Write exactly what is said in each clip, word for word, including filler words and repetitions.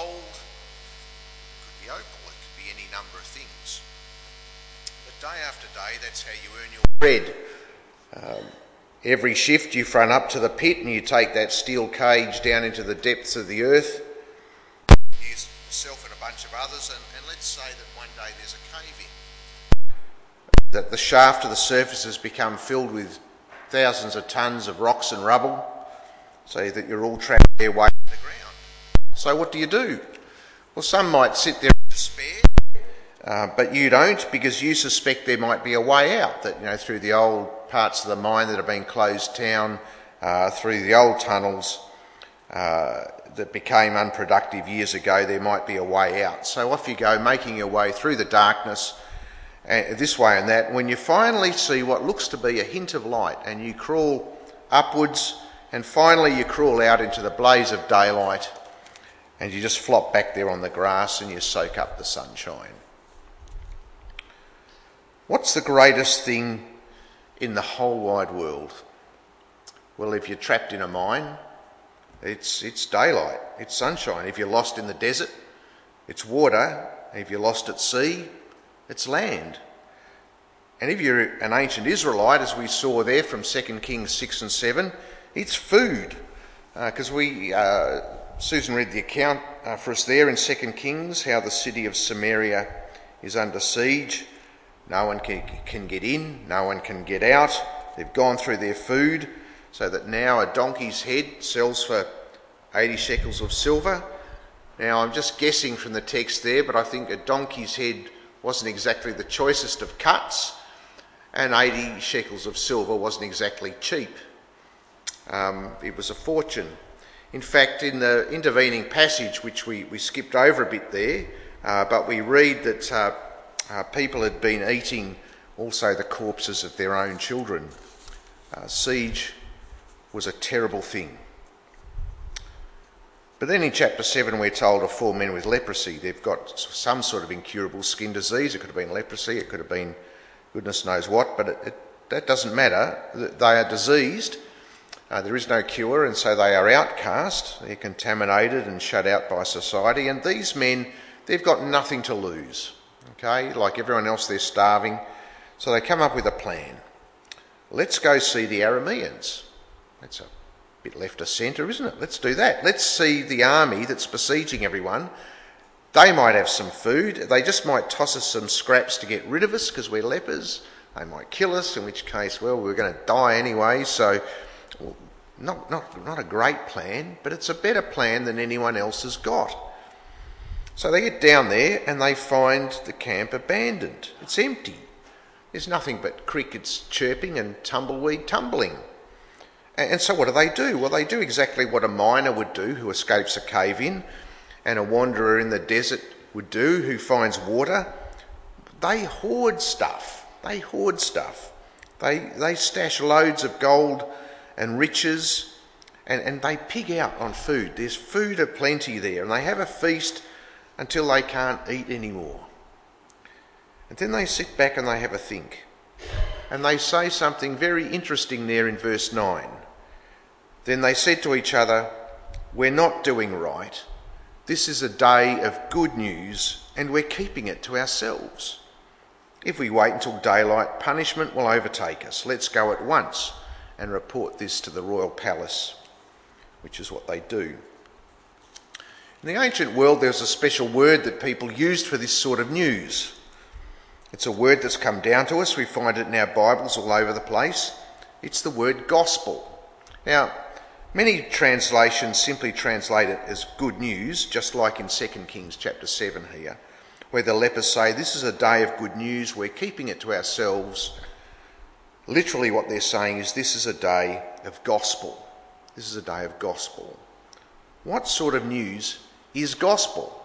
gold, it could be opal, it could be any number of things. But day after day, that's how you earn your bread. Um, every shift you front up to the pit and you take that steel cage down into the depths of the earth. Yourself and a bunch of others, and, and let's say that one day there's a cave in. That the shaft of the surface has become filled with thousands of tonnes of rocks and rubble, so that you're all trapped there waiting on the ground. So what do you do? Well, some might sit there in despair, uh, but you don't, because you suspect there might be a way out, that, you know, through the old parts of the mine that have been closed down, uh, through the old tunnels uh, that became unproductive years ago, there might be a way out. So off you go, making your way through the darkness, uh, this way and that. When you finally see what looks to be a hint of light, and you crawl upwards, and finally you crawl out into the blaze of daylight, and you just flop back there on the grass and you soak up the sunshine. What's the greatest thing in the whole wide world? Well, if you're trapped in a mine, It's it's daylight, it's sunshine. If you're lost in the desert, it's water. If you're lost at sea, it's land. And if you're an ancient Israelite, as we saw there from Second Kings six and seven, it's food. Because uh, we, uh, Susan read the account uh, for us there in Second Kings, how the city of Samaria is under siege. No one can, can get in, no one can get out. They've gone through their food, so that now a donkey's head sells for eighty shekels of silver. Now, I'm just guessing from the text there, but I think a donkey's head wasn't exactly the choicest of cuts, and eighty shekels of silver wasn't exactly cheap. Um, it was a fortune. In fact, in the intervening passage, which we, we skipped over a bit there, uh, but we read that uh, uh, people had been eating also the corpses of their own children. Uh, siege was a terrible thing. But then in chapter seven we're told of four men with leprosy. They've got some sort of incurable skin disease. It could have been leprosy, it could have been goodness knows what, but it, it, that doesn't matter. They are diseased, uh, there is no cure, and so they are outcast. They're contaminated and shut out by society, and these men, they've got nothing to lose. Okay, like everyone else, they're starving, so they come up with a plan. Let's go see the Arameans. That's a bit left of centre, isn't it? Let's do that. Let's see the army that's besieging everyone. They might have some food. They just might toss us some scraps to get rid of us because we're lepers. They might kill us, in which case, well, we're going to die anyway. So, well, not, not, not a great plan, but it's a better plan than anyone else has got. So they get down there and they find the camp abandoned. It's empty. There's nothing but crickets chirping and tumbleweed tumbling. And so what do they do? Well, they do exactly what a miner would do who escapes a cave-in, and a wanderer in the desert would do who finds water. They hoard stuff. They hoard stuff. They they stash loads of gold and riches, and, and they pig out on food. There's food aplenty there, and they have a feast until they can't eat anymore. And then they sit back and they have a think. And they say something very interesting there in verse nine. Then they said to each other, "We're not doing right. This is a day of good news, and we're keeping it to ourselves. If we wait until daylight, punishment will overtake us. Let's go at once and report this to the royal palace," which is what they do. In the ancient world, there was a special word that people used for this sort of news. It's a word that's come down to us. We find it in our Bibles all over the place. It's the word gospel. Now, many translations simply translate it as good news, just like in Second Kings chapter seven here, where the lepers say, "This is a day of good news, we're keeping it to ourselves." Literally what they're saying is, this is a day of gospel. This is a day of gospel. What sort of news is gospel?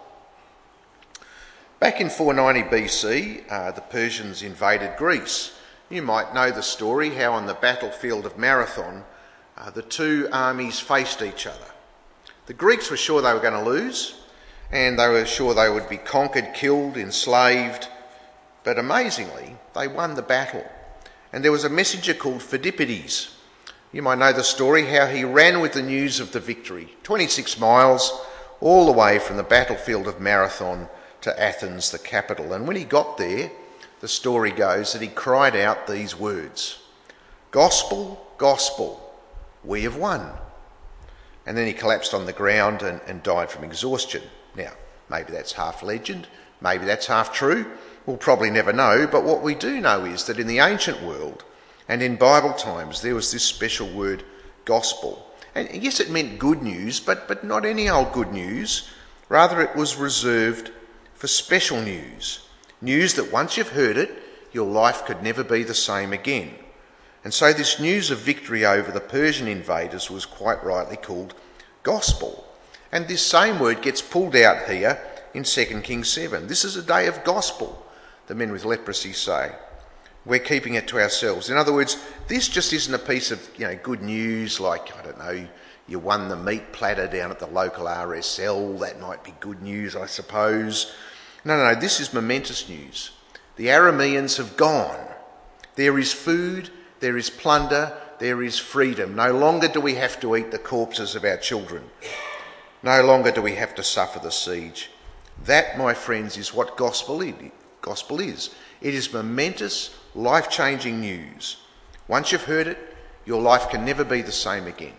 Back in four ninety B C, uh, the Persians invaded Greece. You might know the story, how on the battlefield of Marathon, uh, the two armies faced each other. The Greeks were sure they were going to lose, and they were sure they would be conquered, killed, enslaved, but amazingly, they won the battle. And there was a messenger called Phidippides. You might know the story, how he ran with the news of the victory. twenty-six miles, all the way from the battlefield of Marathon to Athens, the capital. And when he got there, the story goes that he cried out these words, "Gospel, gospel, we have won." And then he collapsed on the ground and, and died from exhaustion. Now, maybe that's half legend, maybe that's half true. We'll probably never know, but what we do know is that in the ancient world and in Bible times, there was this special word, gospel. And yes, it meant good news, but, but not any old good news. Rather, it was reserved for special news. News that once you've heard it, your life could never be the same again. And so this news of victory over the Persian invaders was quite rightly called gospel. And this same word gets pulled out here in Second Kings seven. This is a day of gospel, the men with leprosy say. We're keeping it to ourselves. In other words, this just isn't a piece of, you know, good news like, I don't know, you won the meat platter down at the local R S L. That might be good news, I suppose. No, no, no, this is momentous news. The Arameans have gone. There is food, there is plunder, there is freedom. No longer do we have to eat the corpses of our children. No longer do we have to suffer the siege. That, my friends, is what gospel is. Gospel is. It is momentous, life-changing news. Once you've heard it, your life can never be the same again.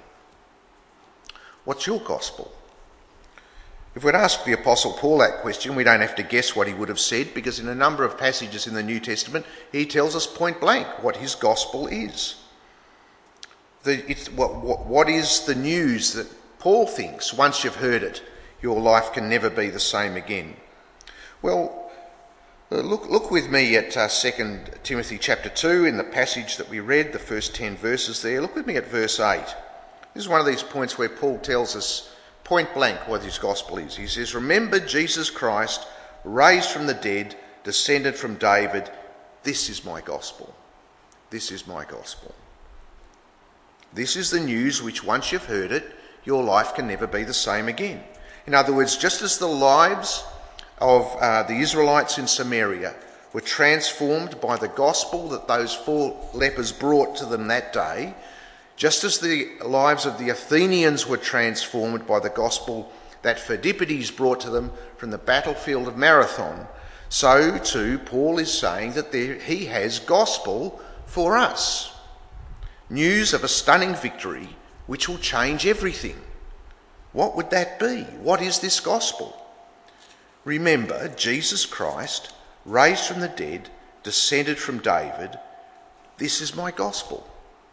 What's your gospel? If we'd asked the Apostle Paul that question, we don't have to guess what he would have said, because in a number of passages in the New Testament, he tells us point blank what his gospel is. The, it's, what, what, what is the news that Paul thinks, once you've heard it, your life can never be the same again? Well, look, look with me at uh, Second Timothy chapter two in the passage that we read, the first ten verses there. Look with me at verse eight. This is one of these points where Paul tells us point blank what his gospel is. He says, "Remember Jesus Christ, raised from the dead, descended from David. This is my gospel. This is my gospel." This is the news which, once you've heard it, your life can never be the same again. In other words, just as the lives of uh, the Israelites in Samaria were transformed by the gospel that those four lepers brought to them that day, just as the lives of the Athenians were transformed by the gospel that Phidippides brought to them from the battlefield of Marathon, so too Paul is saying that there, he has gospel for us. News of a stunning victory which will change everything. What would that be? What is this gospel? Remember, Jesus Christ, raised from the dead, descended from David. This is my gospel.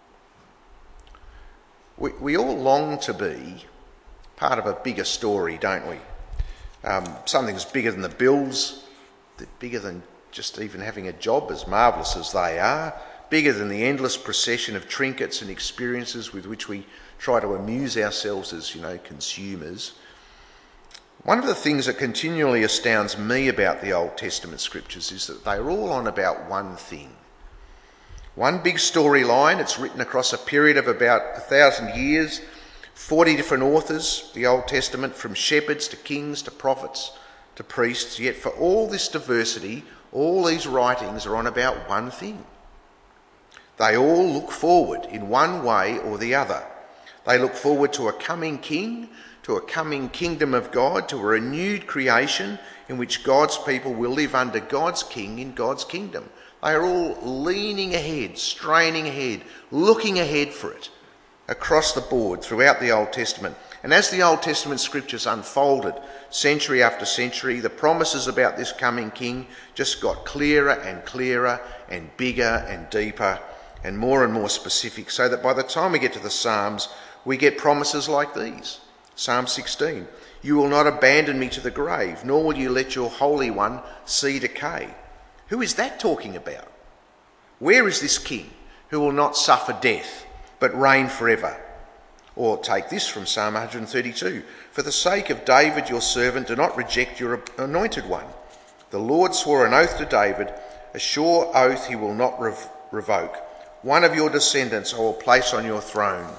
We, we all long to be part of a bigger story, don't we? Um, something that's bigger than the bills, bigger than just even having a job, as marvellous as they are, bigger than the endless procession of trinkets and experiences with which we try to amuse ourselves as, you know, consumers. One of the things that continually astounds me about the Old Testament scriptures is that they're all on about one thing. One big storyline. It's written across a period of about a thousand years, forty different authors, the Old Testament, from shepherds to kings to prophets to priests. Yet for all this diversity, all these writings are on about one thing. They all look forward in one way or the other. They look forward to a coming king, to a coming kingdom of God, to a renewed creation in which God's people will live under God's king in God's kingdom. They are all leaning ahead, straining ahead, looking ahead for it across the board throughout the Old Testament. And as the Old Testament scriptures unfolded century after century, the promises about this coming king just got clearer and clearer and bigger and deeper and more and more specific, so that by the time we get to the Psalms, we get promises like these. Psalm sixteen, "You will not abandon me to the grave, nor will you let your Holy One see decay." Who is that talking about? Where is this king who will not suffer death, but reign forever? Or take this from Psalm one thirty-two, "For the sake of David your servant, do not reject your anointed one. The Lord swore an oath to David, a sure oath he will not rev- revoke. One of your descendants I will place on your throne.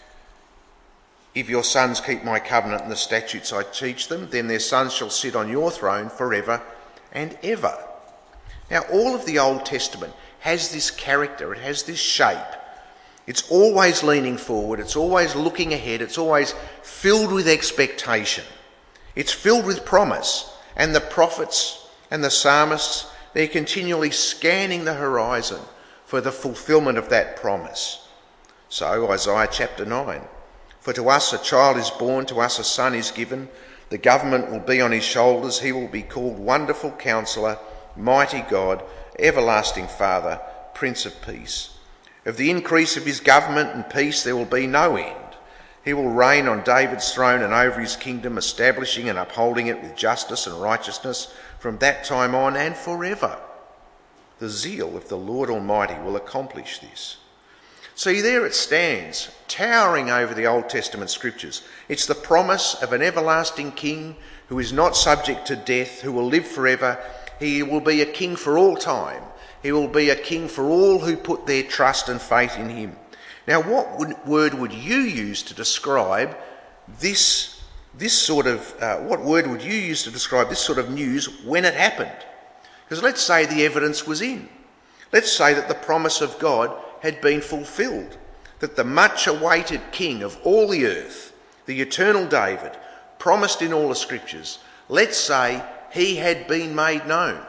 If your sons keep my covenant and the statutes I teach them, then their sons shall sit on your throne forever and ever." Now, all of the Old Testament has this character, it has this shape. It's always leaning forward, it's always looking ahead, it's always filled with expectation. It's filled with promise, and the prophets and the psalmists, they're continually scanning the horizon for the fulfilment of that promise. So Isaiah chapter nine, for to us a child is born, to us a son is given, the government will be on his shoulders, he will be called Wonderful Counselor, Mighty God, Everlasting Father, Prince of Peace. Of the increase of his government and peace there will be no end. He will reign on David's throne and over his kingdom, establishing and upholding it with justice and righteousness from that time on and forever. The zeal of the Lord Almighty will accomplish this. See, there it stands, towering over the Old Testament scriptures. It's the promise of an everlasting king who is not subject to death, who will live forever. He will be a king for all time. He will be a king for all who put their trust and faith in him. Now, what would, word would you use to describe this, this sort of, uh, what word would you use to describe this sort of news when it happened? Because let's say the evidence was in. Let's say that the promise of God had been fulfilled, that the much-awaited king of all the earth, the eternal David, promised in all the scriptures, let's say he had been made known.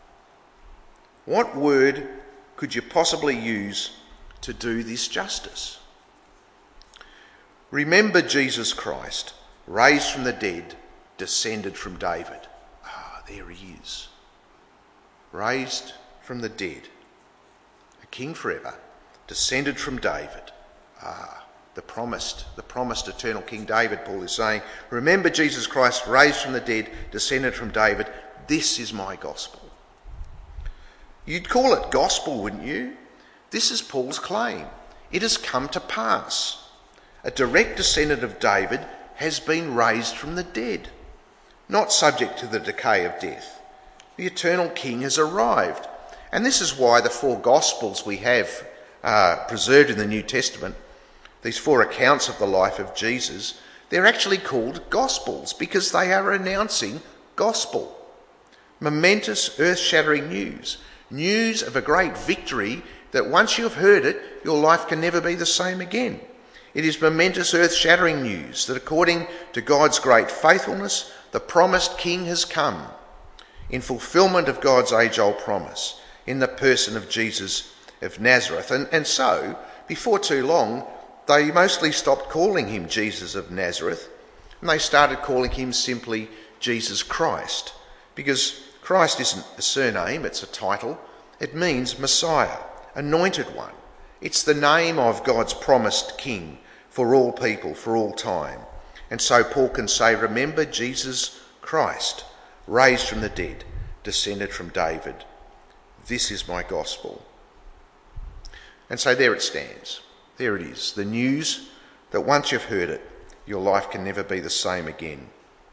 What word could you possibly use to do this justice? Remember Jesus Christ, raised from the dead, descended from David. Ah, there he is. Raised from the dead, a king forever, descended from David. Ah, the promised, the promised eternal King David, Paul is saying. Remember Jesus Christ, raised from the dead, descended from David. This is my gospel. You'd call it gospel, wouldn't you? This is Paul's claim. It has come to pass. A direct descendant of David has been raised from the dead, not subject to the decay of death. The eternal King has arrived. And this is why the four Gospels we have uh, preserved in the New Testament, these four accounts of the life of Jesus, they're actually called Gospels because they are announcing gospel. Momentous, earth-shattering news. News of a great victory that once you have heard it, your life can never be the same again. It is momentous, earth-shattering news that according to God's great faithfulness, the promised King has come in fulfilment of God's age-old promise in the person of Jesus of Nazareth. And, and so, before too long, they mostly stopped calling him Jesus of Nazareth and they started calling him simply Jesus Christ, because Christ isn't a surname, it's a title. It means Messiah, anointed one. It's the name of God's promised King for all people, for all time. And so Paul can say, remember Jesus Christ, raised from the dead, descended from David. This is my gospel. And so there it stands. There it is. The news that once you've heard it, your life can never be the same again.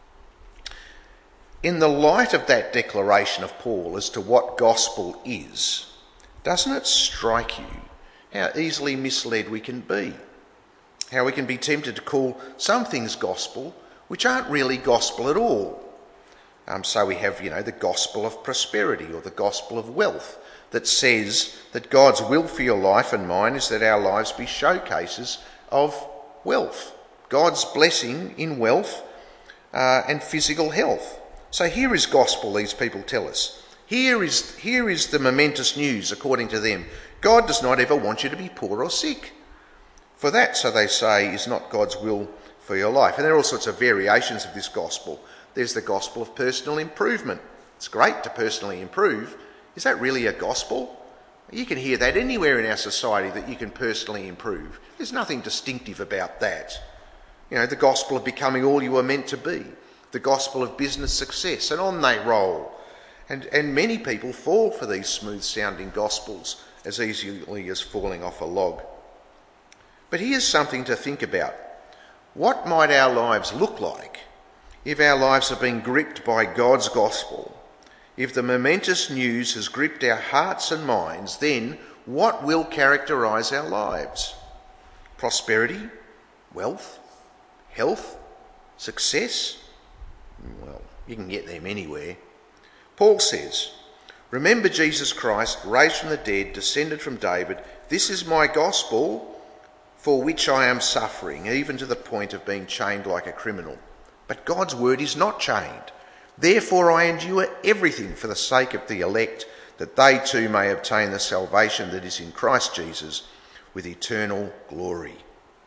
In the light of that declaration of Paul as to what gospel is, doesn't it strike you how easily misled we can be? How we can be tempted to call some things gospel which aren't really gospel at all. Um, so we have, you know, the gospel of prosperity or the gospel of wealth that says that God's will for your life and mine is that our lives be showcases of wealth. God's blessing in wealth uh, and physical health. So here is gospel, these people tell us. Here is, here is the momentous news, according to them. God does not ever want you to be poor or sick. For that, so they say, is not God's will for your life. And there are all sorts of variations of this gospel. There's the gospel of personal improvement. It's great to personally improve. Is that really a gospel? You can hear that anywhere in our society, that you can personally improve. There's nothing distinctive about that. You know, the gospel of becoming all you were meant to be. The gospel of business success, and on they roll. And, and many people fall for these smooth-sounding gospels as easily as falling off a log. But here's something to think about. What might our lives look like if our lives have been gripped by God's gospel? If the momentous news has gripped our hearts and minds, then what will characterise our lives? Prosperity? Wealth? Health? Success? Well, you can get them anywhere. Paul says, remember Jesus Christ, raised from the dead, descended from David. This is my gospel, for which I am suffering, even to the point of being chained like a criminal. But God's word is not chained. Therefore I endure everything for the sake of the elect, that they too may obtain the salvation that is in Christ Jesus with eternal glory.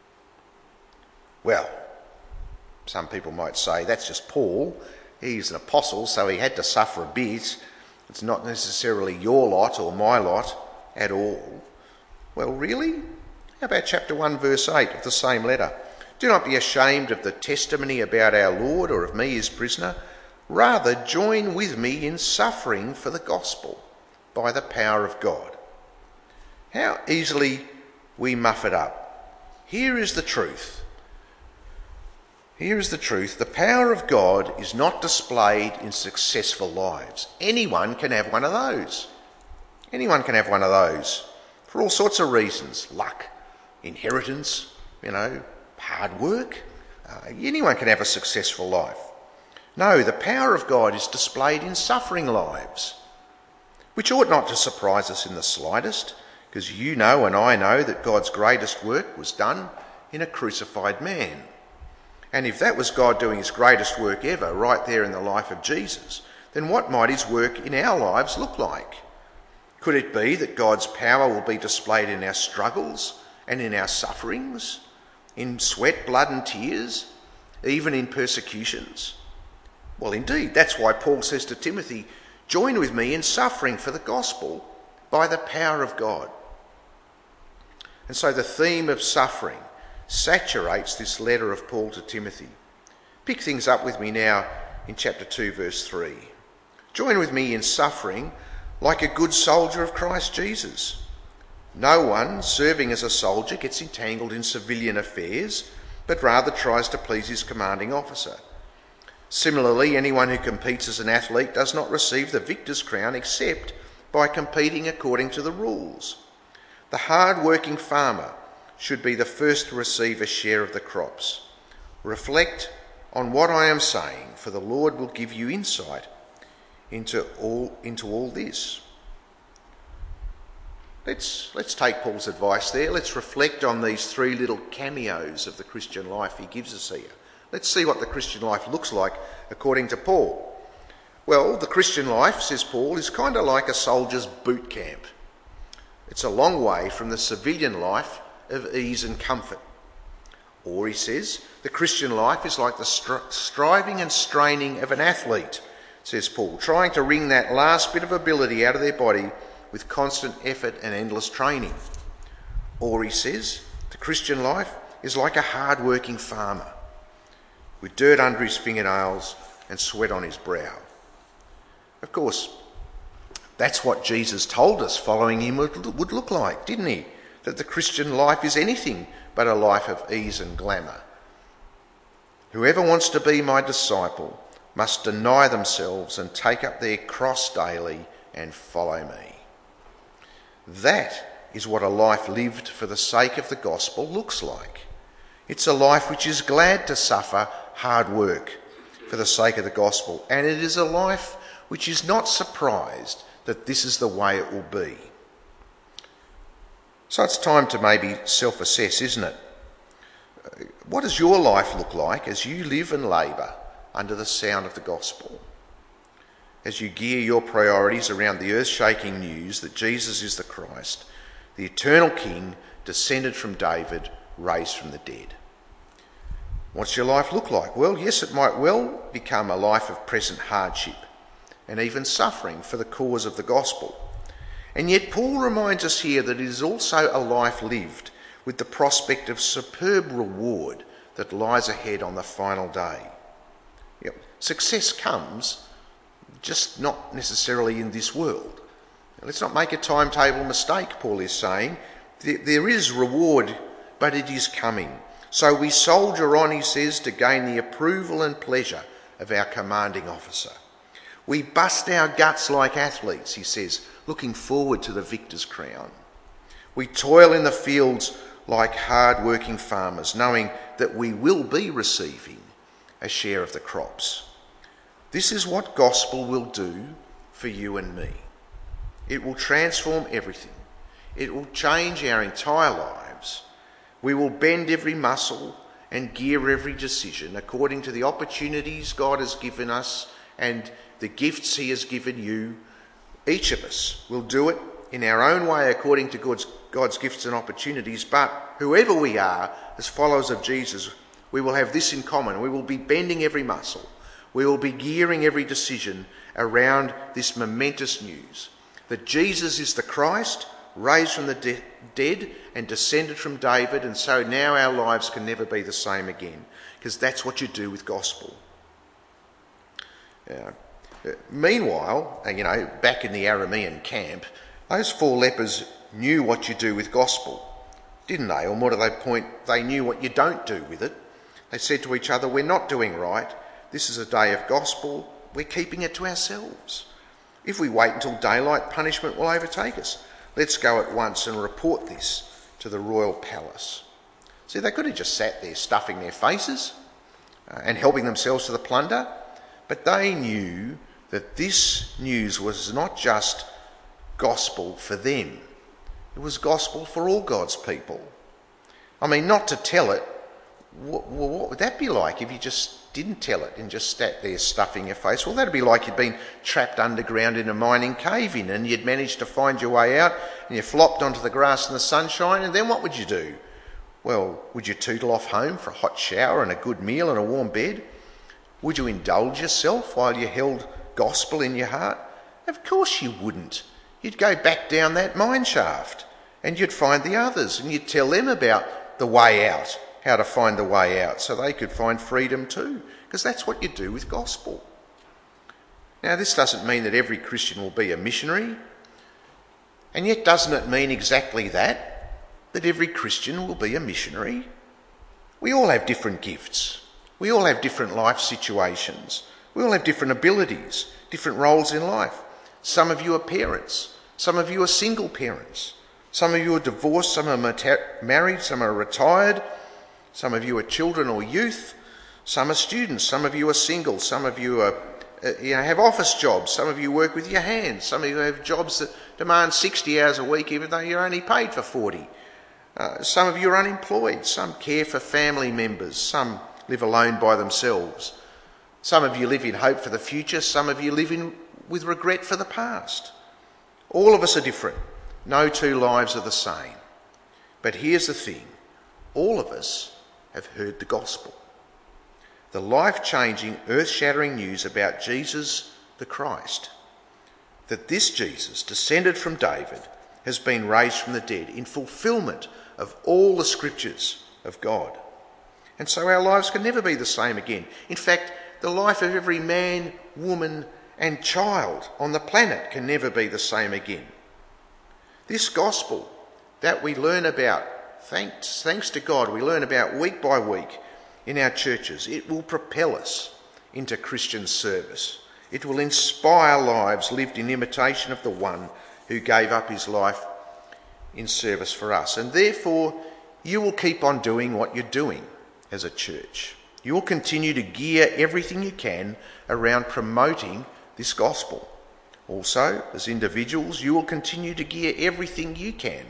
Well, some people might say that's just Paul. He's an apostle, so he had to suffer a bit. It's not necessarily your lot or my lot at all. Well, really? How about chapter one, verse eight of the same letter? Do not be ashamed of the testimony about our Lord or of me his prisoner. Rather, join with me in suffering for the gospel by the power of God. How easily we muff it up. Here is the truth. Here is the truth. The power of God is not displayed in successful lives. Anyone can have one of those. Anyone can have one of those for all sorts of reasons. Luck, inheritance, you know, hard work. Uh, anyone can have a successful life. No, the power of God is displayed in suffering lives, which ought not to surprise us in the slightest, because you know and I know that God's greatest work was done in a crucified man. And if that was God doing his greatest work ever right there in the life of Jesus, then what might his work in our lives look like? Could it be that God's power will be displayed in our struggles and in our sufferings, in sweat, blood and tears, even in persecutions? Well, indeed, that's why Paul says to Timothy, join with me in suffering for the gospel by the power of God. And so the theme of suffering saturates this letter of Paul to Timothy. Pick things up with me now in chapter two, verse three. Join with me in suffering like a good soldier of Christ Jesus. No one serving as a soldier gets entangled in civilian affairs, but rather tries to please his commanding officer. Similarly, anyone who competes as an athlete does not receive the victor's crown except by competing according to the rules. The hard-working farmer should be the first to receive a share of the crops. Reflect on what I am saying, for the Lord will give you insight into all, into all this. Let's, let's take Paul's advice there. Let's reflect on these three little cameos of the Christian life he gives us here. Let's see what the Christian life looks like according to Paul. Well, the Christian life, says Paul, is kind of like a soldier's boot camp. It's a long way from the civilian life of ease and comfort. Or, he says, the Christian life is like the stri- striving and straining of an athlete, says Paul, trying to wring that last bit of ability out of their body with constant effort and endless training. Or, he says, the Christian life is like a hard-working farmer with dirt under his fingernails and sweat on his brow. Of course, that's what Jesus told us following him would, would look like, didn't he? That the Christian life is anything but a life of ease and glamour. Whoever wants to be my disciple must deny themselves and take up their cross daily and follow me. That is what a life lived for the sake of the gospel looks like. It's a life which is glad to suffer hard work for the sake of the gospel, and it is a life which is not surprised that this is the way it will be. So it's time to maybe self-assess, isn't it? What does your life look like as you live and labour under the sound of the gospel? As you gear your priorities around the earth-shaking news that Jesus is the Christ, the eternal King, descended from David, raised from the dead. What's your life look like? Well, yes, it might well become a life of present hardship and even suffering for the cause of the gospel. And yet Paul reminds us here that it is also a life lived with the prospect of superb reward that lies ahead on the final day. Yep. Success comes, just not necessarily in this world. Let's not make a timetable mistake, Paul is saying. There is reward, but it is coming. So we soldier on, he says, to gain the approval and pleasure of our commanding officer. We bust our guts like athletes, he says, looking forward to the victor's crown. We toil in the fields like hard-working farmers, knowing that we will be receiving a share of the crops. This is what gospel will do for you and me. It will transform everything. It will change our entire lives. We will bend every muscle and gear every decision according to the opportunities God has given us and the gifts he has given you. Each of us will do it in our own way according to God's, God's gifts and opportunities, but whoever we are as followers of Jesus, we will have this in common. We will be bending every muscle. We will be gearing every decision around this momentous news that Jesus is the Christ, raised from the de- dead and descended from David, and so now our lives can never be the same again, because that's what you do with gospel. Uh, meanwhile, you know, back in the Aramean camp, those four lepers knew what you do with gospel, didn't they? Or more to the point, they knew what you don't do with it. They said to each other, we're not doing right. This is a day of gospel. We're keeping it to ourselves. If we wait until daylight, punishment will overtake us. Let's go at once and report this to the royal palace. See, they could have just sat there stuffing their faces uh, and helping themselves to the plunder, but they knew that this news was not just gospel for them. It was gospel for all God's people. I mean, not to tell it, what, what would that be like if you just didn't tell it and just sat there stuffing your face? Well, that'd be like you'd been trapped underground in a mining cave-in and you'd managed to find your way out and you flopped onto the grass in the sunshine, and then what would you do? Well, would you tootle off home for a hot shower and a good meal and a warm bed? Would you indulge yourself while you held gospel in your heart? Of course you wouldn't. You'd go back down that mine shaft and you'd find the others and you'd tell them about the way out, how to find the way out, so they could find freedom too, because that's what you do with gospel. Now, this doesn't mean that every Christian will be a missionary, and yet doesn't it mean exactly that, that every Christian will be a missionary? We all have different gifts. We all have different life situations. We all have different abilities, different roles in life. Some of you are parents. Some of you are single parents. Some of you are divorced. Some are mata- married. Some are retired. Some of you are children or youth. Some are students. Some of you are single. Some of you are, uh, you know, have office jobs. Some of you work with your hands. Some of you have jobs that demand sixty hours a week, even though you're only paid for forty. Uh, some of you are unemployed. Some care for family members. Some live alone by themselves. Some of you live in hope for the future. Some of you live in with regret for the past. All of us are different. No two lives are the same. But here's the thing. All of us have heard the gospel. The life-changing, earth-shattering news about Jesus the Christ. That this Jesus, descended from David, has been raised from the dead in fulfilment of all the scriptures of God. And so our lives can never be the same again. In fact, the life of every man, woman and child on the planet can never be the same again. This gospel that we learn about, thanks, thanks to God, we learn about week by week in our churches, it will propel us into Christian service. It will inspire lives lived in imitation of the one who gave up his life in service for us. And therefore, you will keep on doing what you're doing as a church. You will continue to gear everything you can around promoting this gospel. Also, as individuals, you will continue to gear everything you can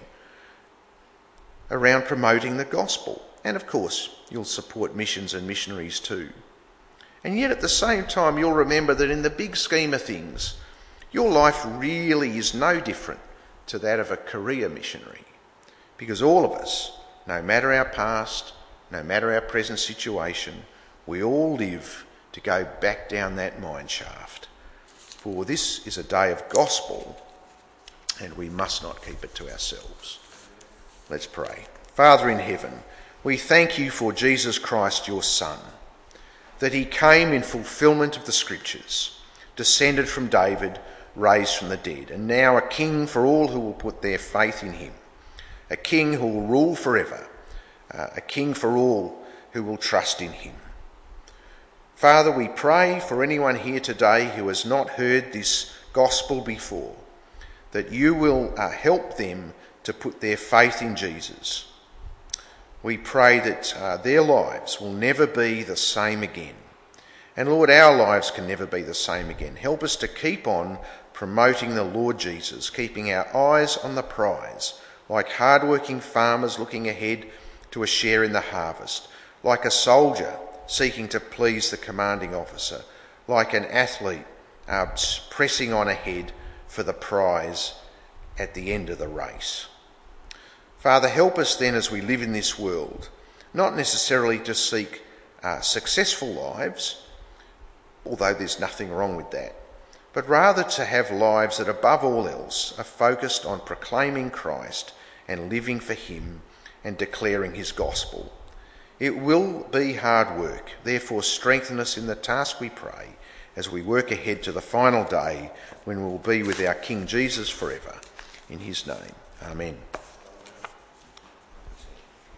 around promoting the gospel. And of course, you'll support missions and missionaries too. And yet at the same time, you'll remember that in the big scheme of things, your life really is no different to that of a career missionary. Because all of us, no matter our past, no matter our present situation, we all live to go back down that mine shaft. For this is a day of gospel, and we must not keep it to ourselves. Let's pray. Father in heaven, we thank you for Jesus Christ, your Son, that he came in fulfilment of the Scriptures, descended from David, raised from the dead, and now a king for all who will put their faith in him, a king who will rule forever, uh, a king for all who will trust in him. Father, we pray for anyone here today who has not heard this gospel before, that you will uh, help them to put their faith in Jesus. We pray that uh, their lives will never be the same again. And Lord, our lives can never be the same again. Help us to keep on promoting the Lord Jesus, keeping our eyes on the prize, like hard-working farmers looking ahead to a share in the harvest, like a soldier seeking to please the commanding officer, like an athlete uh, pressing on ahead for the prize at the end of the race. Father, help us then as we live in this world, not necessarily to seek uh, successful lives, although there's nothing wrong with that, but rather to have lives that above all else are focused on proclaiming Christ and living for him and declaring his gospel. It will be hard work, therefore strengthen us in the task, we pray, as we work ahead to the final day when we will be with our King Jesus forever. In his name, amen.